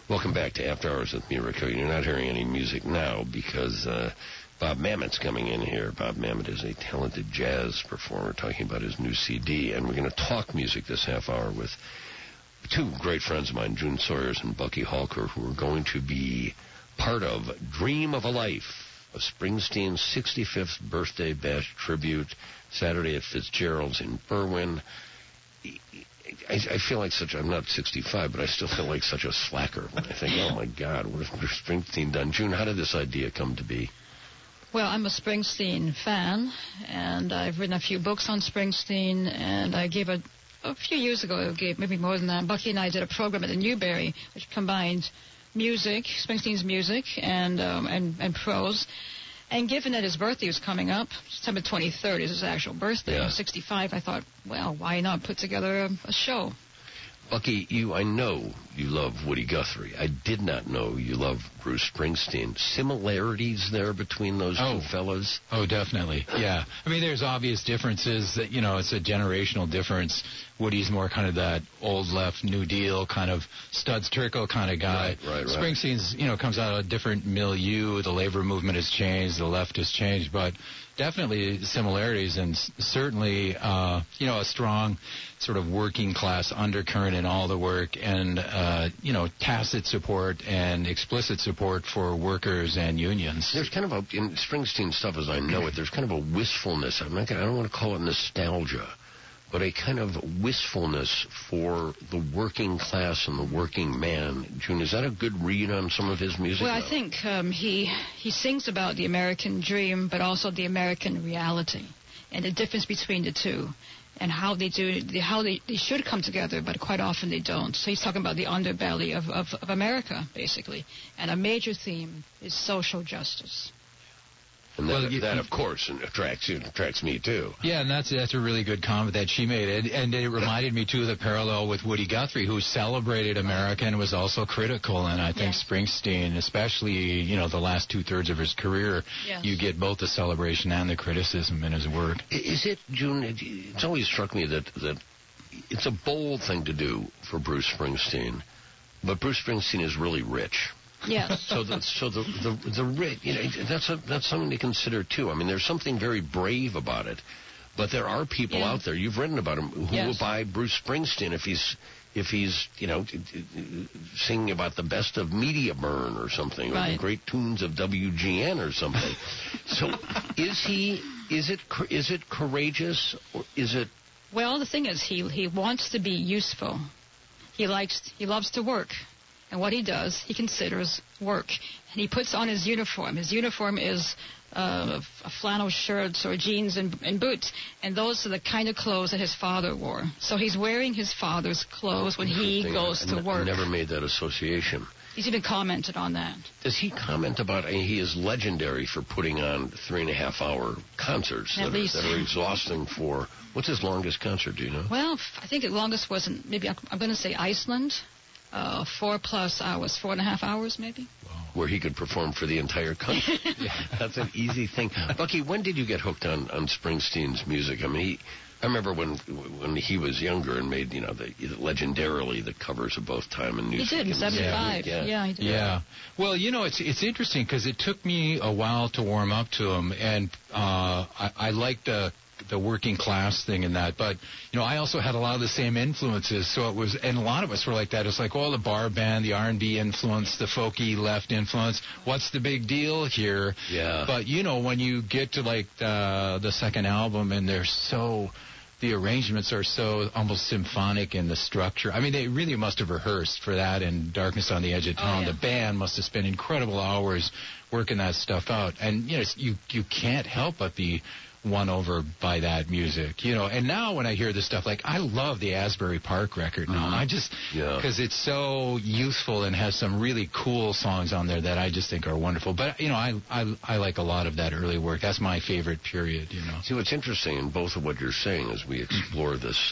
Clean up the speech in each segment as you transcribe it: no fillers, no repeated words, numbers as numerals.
Welcome back to After Hours with Miracle. You're not hearing any music now because Bob Mamet's coming in here. Bob Mamet is a talented jazz performer talking about his new CD, and we're going to talk music this half hour with two great friends of mine, June Sawyers and Bucky Halker, who are going to be part of Dream of a Life, a Springsteen's 65th birthday bash tribute, Saturday at Fitzgerald's in Berwyn. I feel like I'm not 65, but I still feel like such a slacker when I think, oh, my God, what has Bruce Springsteen done? June, how did this idea come to be? Well, I'm a Springsteen fan, and I've written a few books on Springsteen, and I gave a few years ago, maybe more than that, Bucky and I did a program at the Newberry, which combined music, Springsteen's music, and prose. And given that his birthday was coming up, September 23rd is his actual birthday, 65, I thought, well, why not put together a show? Bucky, I know you love Woody Guthrie. I did not know you love Bruce Springsteen. Similarities there between those two fellas? Oh, definitely, yeah. I mean, there's obvious differences that, it's a generational difference. Woody's more kind of that old left, New Deal kind of Studs Terkel kind of guy. Right. Springsteen's, comes out of a different milieu. The labor movement has changed. The left has changed. But definitely similarities and certainly, a strong sort of working class undercurrent in all the work and, tacit support and explicit support for workers and unions. There's kind of in Springsteen stuff as I know it, there's kind of a wistfulness. I don't want to call it nostalgia, but a kind of wistfulness for the working class and the working man. June, is that a good read on some of his music? Well, I think he sings about the American dream, but also the American reality and the difference between the two and how they should come together, but quite often they don't. So he's talking about the underbelly of America, basically. And a major theme is social justice. And that of course, attracts me, too. Yeah, and that's a really good comment that she made. And it reminded me, too, of the parallel with Woody Guthrie, who celebrated America and was also critical. And I think Springsteen, especially, the last two-thirds of his career, you get both the celebration and the criticism in his work. Is it, June, it's always struck me that it's a bold thing to do for Bruce Springsteen, but Bruce Springsteen is really rich. Yes. So the rich, that's something to consider too. I mean, there's something very brave about it, but there are people out there, you've written about him, who will buy Bruce Springsteen if he's singing about the best of Media Burn or something, or the great tunes of WGN or something. So is it courageous, or is it? Well, the thing is, he wants to be useful. He loves to work. And what he does, he considers work. And he puts on his uniform. His uniform is a flannel shirt or jeans and boots. And those are the kind of clothes that his father wore. So he's wearing his father's clothes when he goes to work. I never made that association. He's even commented on that. Does he comment about, he is legendary for putting on 3.5-hour concerts that are exhausting for, what's his longest concert, do you know? Well, I think the longest wasn't, maybe I'm going to say Iceland. 4+ hours, 4.5 hours, maybe. Wow. Where he could perform for the entire country. That's an easy thing. Bucky, when did you get hooked on Springsteen's music? I mean, I remember when he was younger and made, legendarily the covers of both Time and Newsweek. He did in 75. Yeah, he did. Yeah. Well, it's interesting because it took me a while to warm up to him, and I liked the working class thing in that, but I also had a lot of the same influences, so it was, and a lot of us were like that. It's like, the bar band, the R&B influence, the folky left influence, what's the big deal here? Yeah. But when you get to like the second album, and the arrangements are so almost symphonic in the structure. I mean, they really must have rehearsed for that in Darkness on the Edge of Town. The band must have spent incredible hours working that stuff out, and you can't help but be won over by that music, and now when I hear this stuff, like, I love the Asbury Park record now. I just, because it's so youthful and has some really cool songs on there that I just think are wonderful. But, I like a lot of that early work. That's my favorite period, See, what's interesting in both of what you're saying as we explore this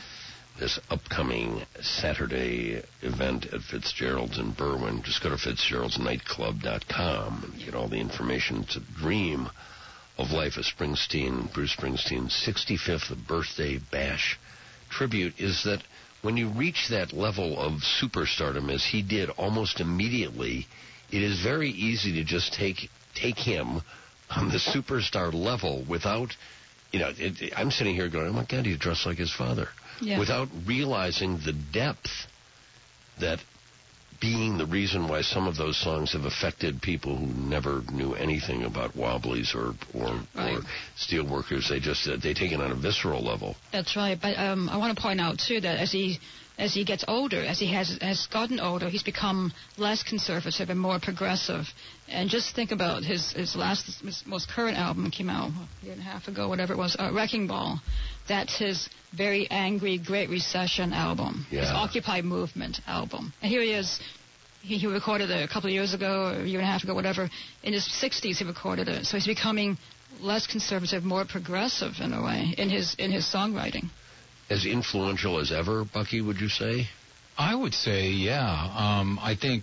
upcoming Saturday event at Fitzgerald's in Berwyn, just go to fitzgeraldsnightclub.com and get all the information. It's a dream of life of Bruce Springsteen's 65th birthday bash tribute, is that when you reach that level of superstardom, as he did almost immediately, it is very easy to just take him on the superstar level without, I'm sitting here going, oh my God, he's dressed like his father. Yeah. Without realizing the depth that being the reason why some of those songs have affected people who never knew anything about Wobblies or Steelworkers. They take it on a visceral level. That's right. But I want to point out, too, that as he gets older, as he has gotten older, he's become less conservative and more progressive. And just think about his most current album came out a year and a half ago, whatever it was, Wrecking Ball. That's his very angry Great Recession album, his Occupy Movement album. And here he is. He recorded it a couple of years ago, or a year and a half ago, whatever. In his 60s, he recorded it. So he's becoming less conservative, more progressive in a way in his songwriting. As influential as ever, Bucky, would you say? I would say, yeah. I think,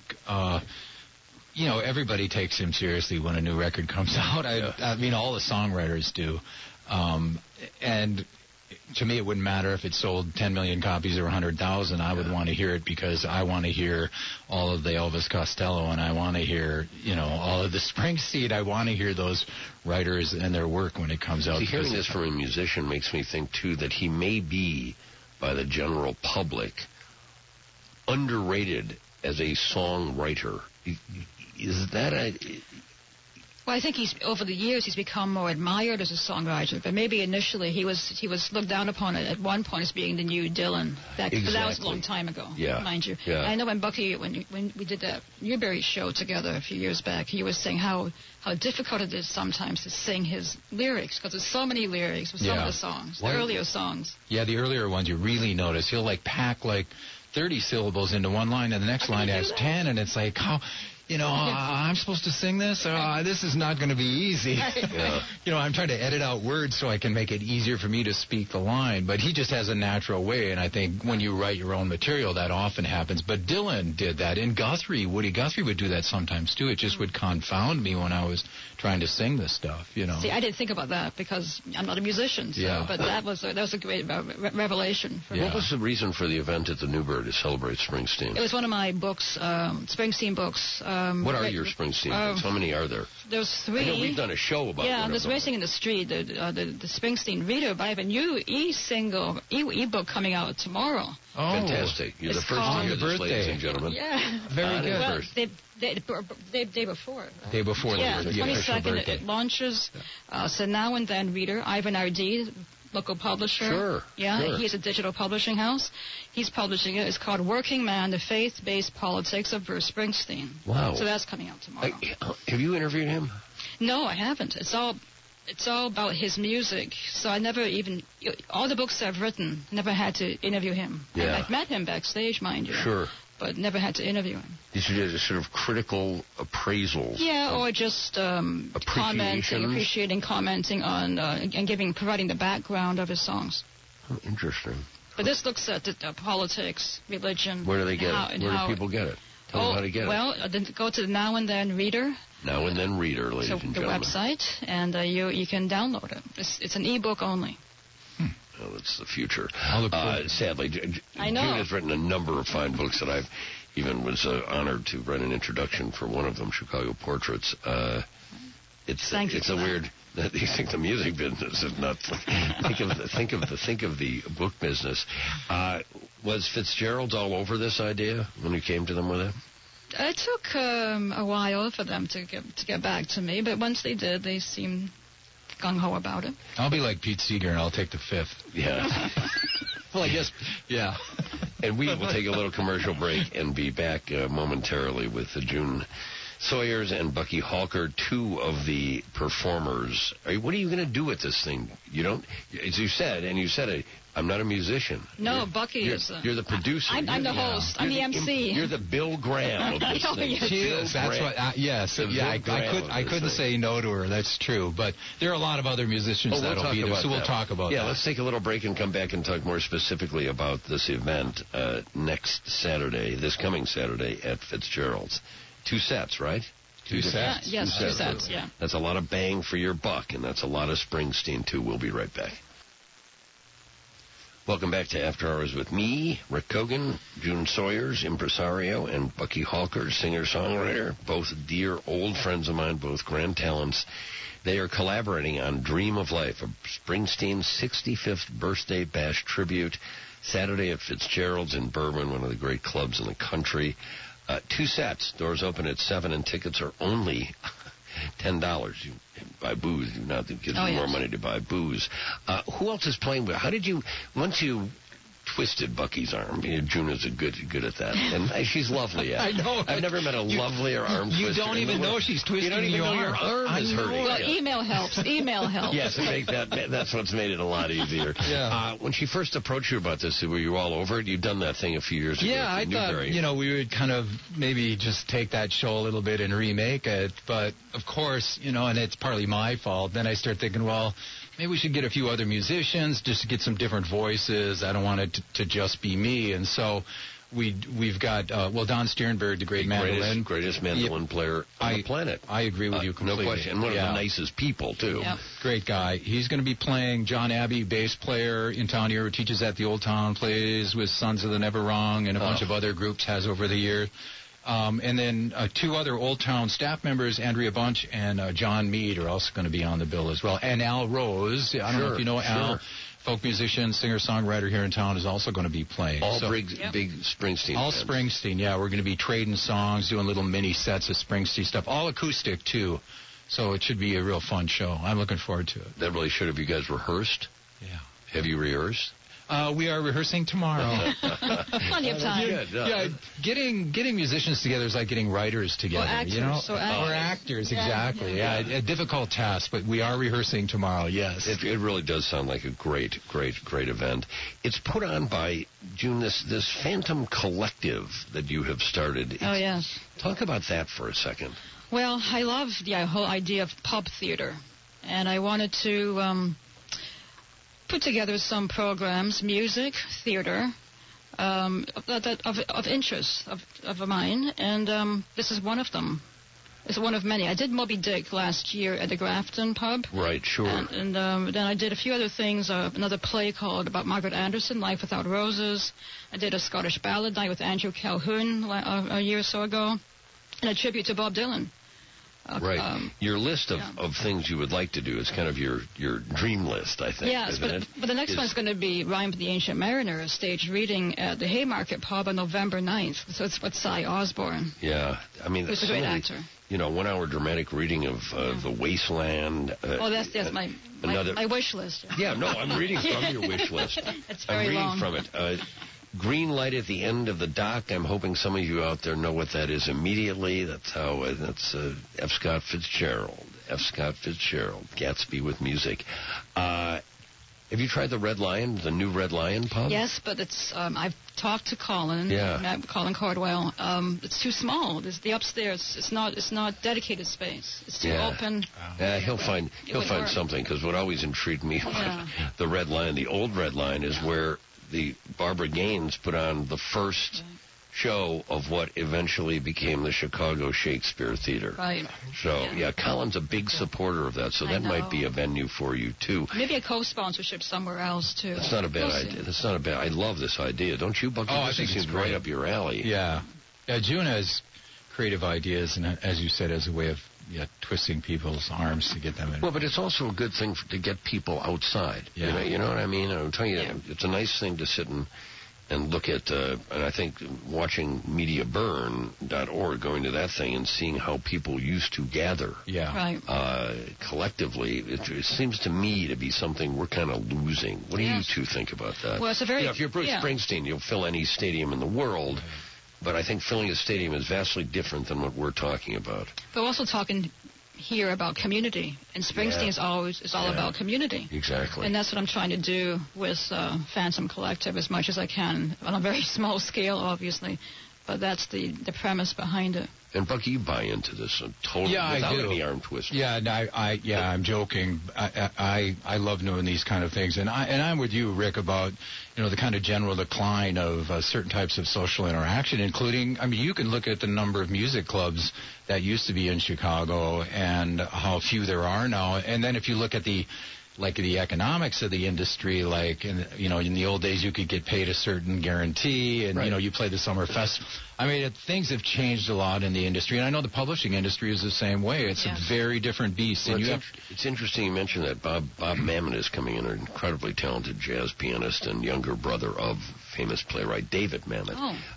everybody takes him seriously when a new record comes out. I mean, all the songwriters do. And to me, it wouldn't matter if it sold 10 million copies or 100,000. I would want to hear it because I want to hear all of the Elvis Costello, and I want to hear, all of the Springsteen. I want to hear those writers and their work when it comes out. See, hearing this from a musician makes me think, too, that he may be, by the general public, underrated as a songwriter. Is that a... Well, I think over the years he's become more admired as a songwriter, but maybe initially he was looked down upon at one point as being the new Dylan. But that was a long time ago, mind you. Yeah. I know when Bucky, when we did that Newberry show together a few years back, he was saying how difficult it is sometimes to sing his lyrics, because there's so many lyrics with some of the songs, the earlier songs. Yeah, the earlier ones you really notice. He'll pack 30 syllables into one line, and the next line has 10, and it's like, how... I'm supposed to sing this? This is not going to be easy. I'm trying to edit out words so I can make it easier for me to speak the line. But he just has a natural way, and I think when you write your own material, that often happens. But Dylan did that. And Woody Guthrie would do that sometimes, too. It just would confound me when I was trying to sing this stuff, See, I didn't think about that because I'm not a musician. But that was a great revelation for me. What was the reason for the event at the Newberry to celebrate Springsteen? It was one of my books, Springsteen books. What are your Springsteen books? How many are there? There's 3. I know we've done a show about one there's Racing in the Street, the Springsteen Reader, but I have a new e-book coming out tomorrow. Oh, fantastic. You're the first to hear this, ladies and gentlemen. Yeah. Very good. Well, day before. Right? Day before the 22nd. It launches. So Now and Then Reader, Ivan R.D., local publisher. Sure. Yeah, sure. He's a digital publishing house. He's publishing it. It's called Working Man, The Faith-Based Politics of Bruce Springsteen. Wow. So that's coming out tomorrow. Have you interviewed him? No, I haven't. It's all about his music. So I never even... All the books I've written, never had to interview him. Yeah. I've met him backstage, mind you. Sure. But never had to interview him. Did you do sort of critical appraisals? Yeah, or just appreciating, commenting on, and providing the background of his songs. Oh, interesting. But this looks at politics, religion. Where do they get it? Where do people get it? Tell them how to get it. Well, go to the Now and Then Reader. Now and Then Reader, ladies and gentlemen. The website, and you can download it. It's an e-book only. Well, it's the future. Sadly, I know. June has written a number of fine books that I've even was honored to write an introduction for one of them, Chicago Portraits. It's a weird. You think the music business is nuts? Think of the book business. Was Fitzgerald all over this idea when you came to them with it? It took a while for them to get back to me, but once they did, they seemed gung-ho about it. I'll be like Pete Seeger, and I'll take the 5th. Yeah. Well, I guess, yeah. And we will take a little commercial break and be back momentarily with June Sawyers and Bucky Halker, 2 of the performers. What are you going to do with this thing? You don't, as you said, I'm not a musician. No, Bucky is. You're the producer. I'm the host. I'm the MC. You're the Bill Graham of this thing. She is. That's what. Yes. Yeah. I couldn't say no to her. That's true. But there are a lot of other musicians that'll be there, so we'll talk about that. Yeah. Let's take a little break and come back and talk more specifically about this event next Saturday, this coming Saturday at Fitzgerald's. 2 sets, right? 2 sets. Yes, 2 sets. Yeah. That's a lot of bang for your buck, and that's a lot of Springsteen too. We'll be right back. Welcome back to After Hours with me, Rick Kogan, June Sawyers, impresario, and Bucky Halker, singer-songwriter, both dear old friends of mine, both grand talents. They are collaborating on Dream of Life, a Springsteen 65th birthday bash tribute, Saturday at Fitzgerald's in Bourbon, one of the great clubs in the country. 2 sets. Doors open at 7, and tickets are only $10. You buy booze. You not give you more money to buy booze. Who else is playing? How did you, once you twisted Bucky's arm? June is good at that, and she's lovely. I know. I've never met a lovelier arm twister. You don't even know she's twisting your arm. You don't even know your arm is hurting. Well, email helps. Email helps. Yes, that's what's made it a lot easier. Yeah. When she first approached you about this, were you all over it? You'd done that thing a few years ago. Yeah, I thought, we would kind of maybe just take that show a little bit and remake it. But, of course, and it's partly my fault. Then I start thinking, well, maybe we should get a few other musicians just to get some different voices. I don't want it to just be me. And so we've got, Don Sternberg, the great mandolin. Greatest mandolin player on the planet. I agree with you completely. No question. And one of the nicest people, too. Yep. Great guy. He's going to be playing. John Abbey, bass player in town here, who teaches at the Old Town, plays with Sons of the Never Wrong and a bunch of other groups, has over the years. And then 2 other Old Town staff members, Andrea Bunch and John Mead, are also going to be on the bill as well. And Al Rose, I don't know if you know Al, folk musician, singer-songwriter here in town, is also going to be playing. All big Springsteen. All fans. Springsteen, yeah. We're going to be trading songs, doing little mini sets of Springsteen stuff, all acoustic, too. So it should be a real fun show. I'm looking forward to it. That really should. Have you guys rehearsed? Yeah. Have you rehearsed? We are rehearsing tomorrow. Plenty of time. Yeah, getting musicians together is like getting writers together. Actors, Or actors, exactly. Yeah, a difficult task, but we are rehearsing tomorrow. Yes, it really does sound like a great event. It's put on by June, this Phantom Collective that you have started. Oh yes. Talk about that for a second. Well, I love the whole idea of pub theater, and I wanted to put together some programs, music, theater, of interest of mine, and this is one of them. It's one of many. I did Moby Dick last year at the Grafton pub. Right, sure. And then I did a few other things, another play called about Margaret Anderson, Life Without Roses. I did a Scottish ballad night with Andrew Calhoun a year or so ago, and a tribute to Bob Dylan. Right. Your list of things you would like to do is kind of your dream list, I think. Yes, but the next one's going to be Rhyme for the Ancient Mariner, a stage reading at the Haymarket Pub on November 9th. So it's with Cy Osborne. Yeah. I mean, who's a great actor. 1 hour dramatic reading of The Wasteland. That's my wish list. Yeah, no, I'm reading from your wish list. It's very long. I'm reading from it. Green light at the end of the dock. I'm hoping some of you out there know what that is immediately. That's F. Scott Fitzgerald. F. Scott Fitzgerald. Gatsby with music. Have you tried the Red Lion, the new Red Lion pub? Yes, but it's. I've talked to Colin. Yeah. Colin Cardwell. It's too small. The upstairs. It's not dedicated space. It's too open. Yeah, he'll find something, because what always intrigued me about the Red Lion, the old Red Lion, is where the Barbara Gaines put on the first show of what eventually became the Chicago Shakespeare Theater. Right. So, Colin's a big supporter of that, so that might be a venue for you, too. Maybe a co-sponsorship somewhere else, too. That's not a bad idea. That's not a bad. I love this idea. Don't you, Bucky? I think it's right up your alley. Yeah. June has creative ideas, and as you said, as a way of twisting people's arms to get them in. Well, but it's also a good thing to get people outside. Yeah. You know what I mean? I'm telling you, it's a nice thing to sit and look at, and I think watching MediaBurn.org, going to that thing and seeing how people used to gather collectively, it seems to me to be something we're kind of losing. What do you two think about that? Well, it's a very... if you're Bruce Springsteen, you'll fill any stadium in the world. But I think filling a stadium is vastly different than what we're talking about. But we're also talking here about community, and Springsteen is all about community. Exactly. And that's what I'm trying to do with Phantom Collective as much as I can, on a very small scale, obviously. But that's the premise behind it. And Bucky, you buy into this totally without any arm twist. Yeah, I'm joking. I love doing these kind of things, and I'm with you, Rick, about the kind of general decline of certain types of social interaction, including, you can look at the number of music clubs that used to be in Chicago and how few there are now, and then if you look at the like the economics of the industry, like in the old days you could get paid a certain guarantee, and you play the summer festival. I mean, things have changed a lot in the industry, and I know the publishing industry is the same way. It's a very different beast. Well, it's interesting you mentioned that. Bob Mamet is coming in, an incredibly talented jazz pianist and younger brother of famous playwright David Mamet.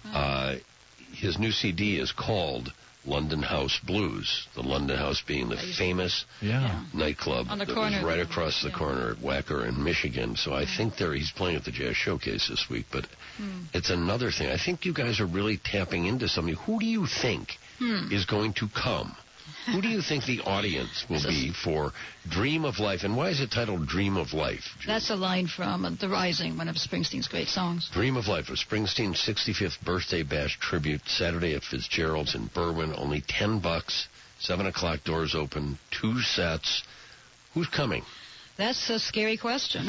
His new CD is called London House Blues, the London House being the famous nightclub on the that corner, was right across the corner at Wacker in Michigan. So I think he's playing at the Jazz Showcase this week, but it's another thing. I think you guys are really tapping into something. Who do you think is going to come? Who do you think the audience will be for Dream of Life? And why is it titled Dream of Life, Julie? That's a line from The Rising, one of Springsteen's great songs. Dream of Life, a Springsteen's 65th birthday bash tribute, Saturday at Fitzgerald's in Berwyn. Only $10, 7 o'clock doors open, 2 sets. Who's coming? That's a scary question.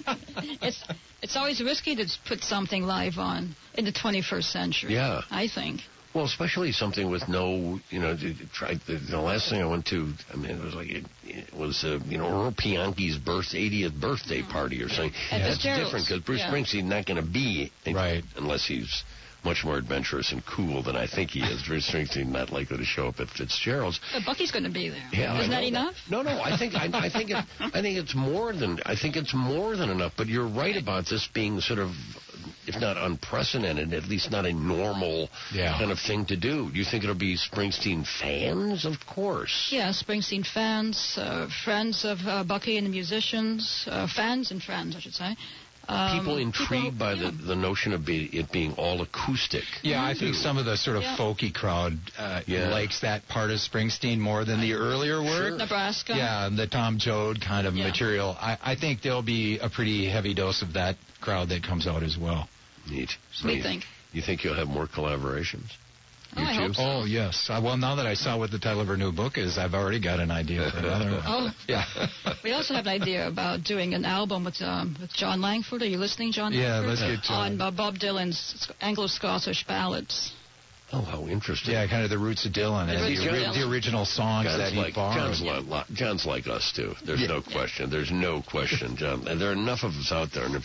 It's always risky to put something live on in the 21st century. Yeah. I think. Well, especially something with no, the last thing I went to, I mean, it was Earl Bianchi's 80th birthday party or something. That's different because Bruce Springsteen's not going to be, unless he's much more adventurous and cool than I think he is. Bruce Springsteen not likely to show up at Fitzgerald's. But Bucky's going to be there. Yeah, isn't that enough? No. I think it's more than enough. But you're right about this being sort of, if not unprecedented, at least not a normal kind of thing to do. Do you think it'll be Springsteen fans? Of course. Yeah, Springsteen fans, friends of Bucky and the musicians, fans and friends, I should say. People intrigued by the notion of it being all acoustic. Yeah, I think some of the sort of folky crowd likes that part of Springsteen more than the earlier work. Sure. Nebraska. Yeah, the Tom Joad kind of material. I think there'll be a pretty heavy dose of that crowd that comes out as well. Neat. We think. You think you'll have more collaborations? I hope so. Oh, yes. Well, now that I saw what the title of her new book is, I've already got an idea for another one. Oh, yeah. We also have an idea about doing an album with John Langford. Are you listening, John Langford? Yeah, let's get John. On Bob Dylan's Anglo-Scottish ballads. Oh, how interesting. Yeah, kind of the roots of Dylan and the original songs that he borrowed. John's like us, too. There's no question. There's no question, John. And there are enough of us out there. And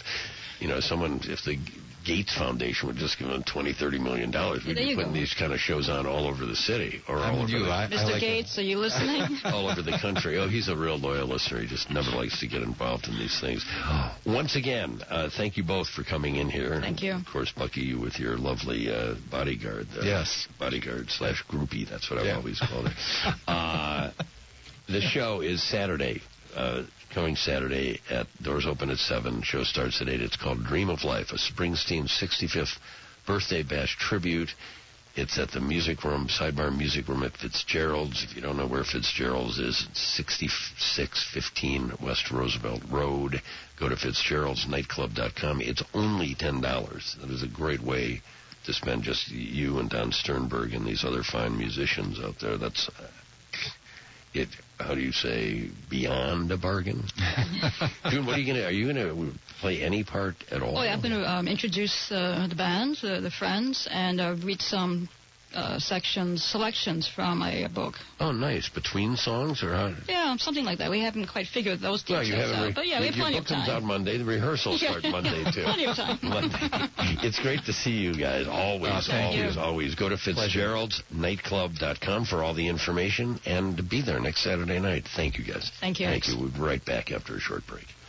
if the Gates Foundation would just give them $20-30 million, we'd be putting these kind of shows on all over the city. Or all over Mr. Gates, are you listening? All over the country. Oh, he's a real loyal listener. He just never likes to get involved in these things. Once again, thank you both for coming in here. Thank you. Of course, Bucky, you with your lovely bodyguard. Yes. Bodyguard/groupie. That's what I've always called her. The show is Saturday. Coming Saturday at doors open at 7. Show starts at 8. It's called Dream of Life, a Springsteen 65th birthday bash tribute. It's at the Sidebar Music Room at Fitzgerald's. If you don't know where Fitzgerald's is, it's 6615 West Roosevelt Road. Go to FitzgeraldsNightclub.com. It's only $10. That is a great way to spend just you and Don Sternberg and these other fine musicians out there. That's it. How do you say, beyond a bargain? June, are you going to play any part at all? Oh, yeah, I'm going to introduce the band, the friends, and read some selections from my book. Oh, nice. Between songs or how? Yeah, something like that. We haven't quite figured those details out. But yeah, we have plenty of time. Your book comes out Monday. The rehearsals start Monday, too. Plenty of time. Monday. It's great to see you guys. Always. Go to FitzgeraldsNightclub.com for all the information and be there next Saturday night. Thank you, guys. Thank you. Thank you. We'll be right back after a short break.